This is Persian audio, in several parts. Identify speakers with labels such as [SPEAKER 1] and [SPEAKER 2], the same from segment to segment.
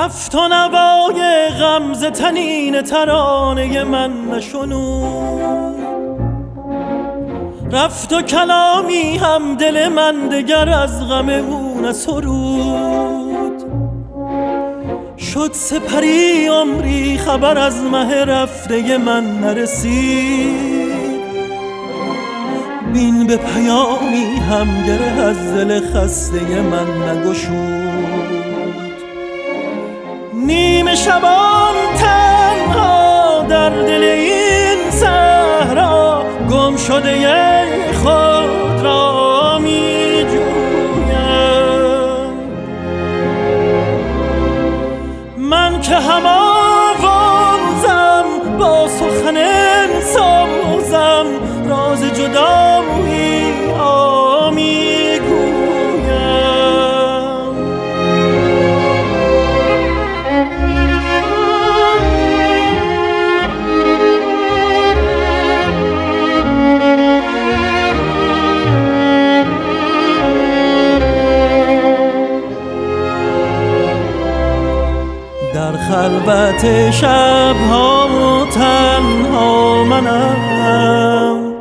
[SPEAKER 1] رفت و نوای غمزه تنین ترانه من نشنود، رفت و کلامی هم دل من دگر از غم او نسرود. شد سپری عمری خبر از مه رفته من نرسید، بین به پیامی هم گره از دل خسته من نگشود. نیمه شبان تنها در دل این صحرا گم شده خود را می جویم. من که هم آوازم با سخن سازم، راز جدایی می گویم. در خلوت شبها تنها منم،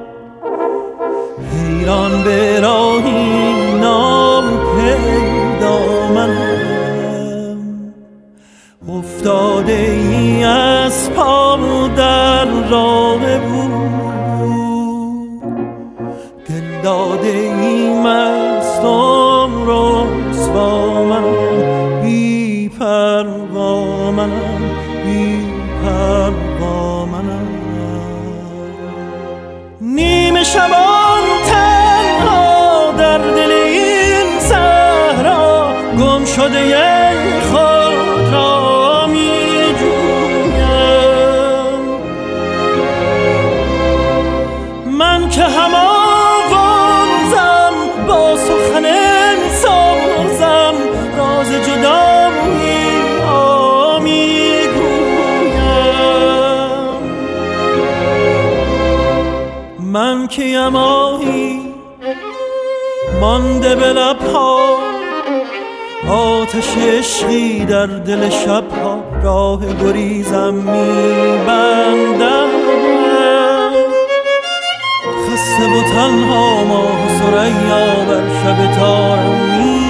[SPEAKER 1] حیران به راهی ناپیدا منم. افتاده ای از پا در راه بود، دل داده ای مستم رسوا منم. بی پروا منم، بی پروا منم. نیمه شبان تنها در دل این صحرا گم شده خود را می جویم. من که هم آوازم با سخن سازم، راز جدایی می گویم. من که ماهی مانده به لبها، آتش عشقی در دل شبها راه گریزم می‌بندم. خسته و تنها ماه ثریا بر شب تارم